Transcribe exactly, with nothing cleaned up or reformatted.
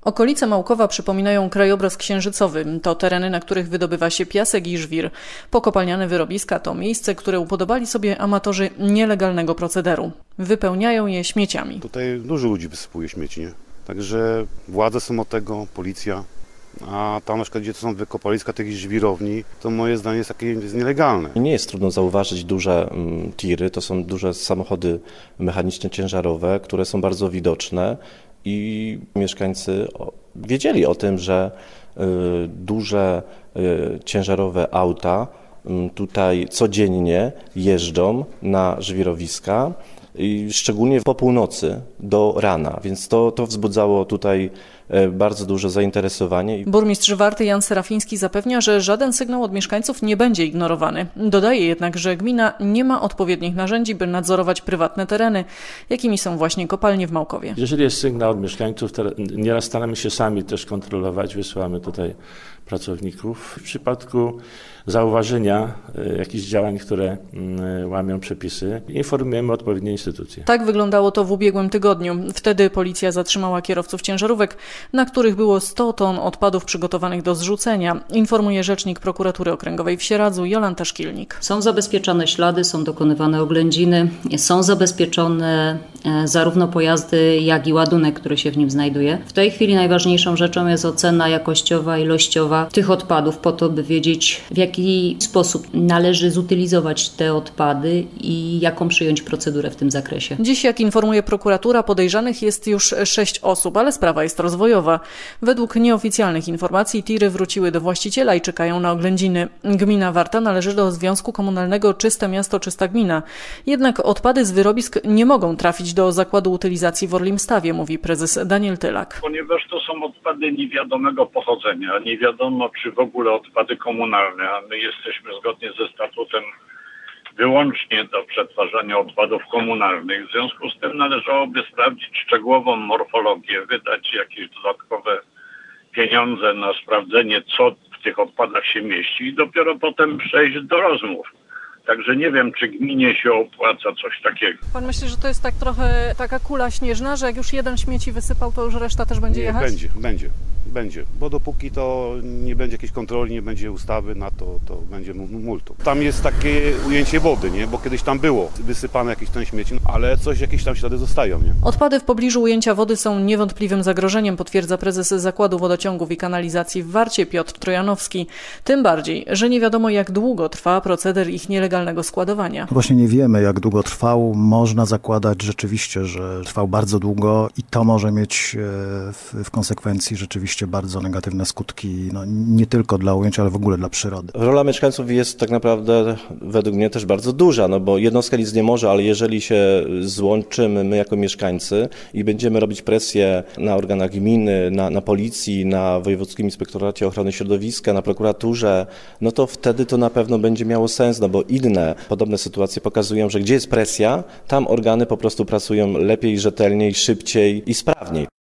Okolice Małkowa przypominają krajobraz księżycowy. To tereny, na których wydobywa się piasek i żwir. Pokopalniane wyrobiska to miejsce, które upodobali sobie amatorzy nielegalnego procederu. Wypełniają je śmieciami. Tutaj dużo ludzi wysypuje śmieci, nie? Także władze są od tego, policja. A tam na przykład, gdzie to są wykopaliska tych żwirowni, to moje zdanie jest takie jest nielegalne. Nie jest trudno zauważyć duże mm, tiry, to są duże samochody mechaniczne, ciężarowe, które są bardzo widoczne i mieszkańcy wiedzieli o tym, że y, duże y, ciężarowe auta y, tutaj codziennie jeżdżą na żwirowiska. I szczególnie po północy do rana, więc to, to wzbudzało tutaj bardzo duże zainteresowanie. Burmistrz Warty Jan Serafiński zapewnia, że żaden sygnał od mieszkańców nie będzie ignorowany. Dodaje jednak, że gmina nie ma odpowiednich narzędzi, by nadzorować prywatne tereny, jakimi są właśnie kopalnie w Małkowie. Jeżeli jest sygnał od mieszkańców, to nieraz staramy się sami też kontrolować, wysyłamy tutaj pracowników. W przypadku zauważenia jakichś działań, które łamią przepisy, informujemy odpowiednie instytucje. Tak wyglądało to w ubiegłym tygodniu. Wtedy policja zatrzymała kierowców ciężarówek, na których było sto ton odpadów przygotowanych do zrzucenia, informuje rzecznik prokuratury okręgowej w Sieradzu Jolanta Szkilnik. Są zabezpieczane ślady, są dokonywane oględziny, są zabezpieczone zarówno pojazdy, jak i ładunek, który się w nim znajduje. W tej chwili najważniejszą rzeczą jest ocena jakościowa, ilościowa tych odpadów po to, by wiedzieć, w jaki sposób należy zutylizować te odpady i jaką przyjąć procedurę w tym zakresie. Dziś, jak informuje prokuratura, podejrzanych jest już sześć osób, ale sprawa jest rozwojowa. Według nieoficjalnych informacji tiry wróciły do właściciela i czekają na oględziny. Gmina Warta należy do Związku Komunalnego Czyste Miasto, Czysta Gmina. Jednak odpady z wyrobisk nie mogą trafić do zakładu utylizacji w Orlimstawie, mówi prezes Daniel Tylak. Ponieważ to są odpady niewiadomego pochodzenia, nie wiadomo czy w ogóle odpady komunalne, a my jesteśmy zgodnie ze statutem wyłącznie do przetwarzania odpadów komunalnych. W związku z tym należałoby sprawdzić szczegółową morfologię, wydać jakieś dodatkowe pieniądze na sprawdzenie, co w tych odpadach się mieści i dopiero potem przejść do rozmów. Także nie wiem, czy gminie się opłaca coś takiego. Pan myśli, że to jest tak trochę taka kula śnieżna, że jak już jeden śmieci wysypał, to już reszta też będzie nie, jechać? Będzie, będzie, będzie. Bo dopóki to nie będzie jakiejś kontroli, nie będzie ustawy na to, to będzie multum. Tam jest takie ujęcie wody, nie? Bo kiedyś tam było wysypane jakieś ten śmieci, ale coś, jakieś tam ślady zostają, nie? Odpady w pobliżu ujęcia wody są niewątpliwym zagrożeniem, potwierdza prezes Zakładu Wodociągów i Kanalizacji w Warcie Piotr Trojanowski. Tym bardziej, że nie wiadomo, jak długo trwa proceder ich nielegalnego składowania. Właśnie nie wiemy, jak długo trwał. Można zakładać rzeczywiście, że trwał bardzo długo i to może mieć w, w konsekwencji rzeczywiście bardzo negatywne skutki, no, nie tylko dla ujęcia, ale w ogóle dla przyrody. Rola mieszkańców jest tak naprawdę według mnie też bardzo duża, no bo jednostka nic nie może, ale jeżeli się złączymy my jako mieszkańcy i będziemy robić presję na organach gminy, na, na policji, na Wojewódzkim Inspektoracie Ochrony Środowiska, na prokuraturze, no to wtedy to na pewno będzie miało sens, no bo inne podobne sytuacje pokazują, że gdzie jest presja, tam organy po prostu pracują lepiej, rzetelniej, szybciej i sprawniej.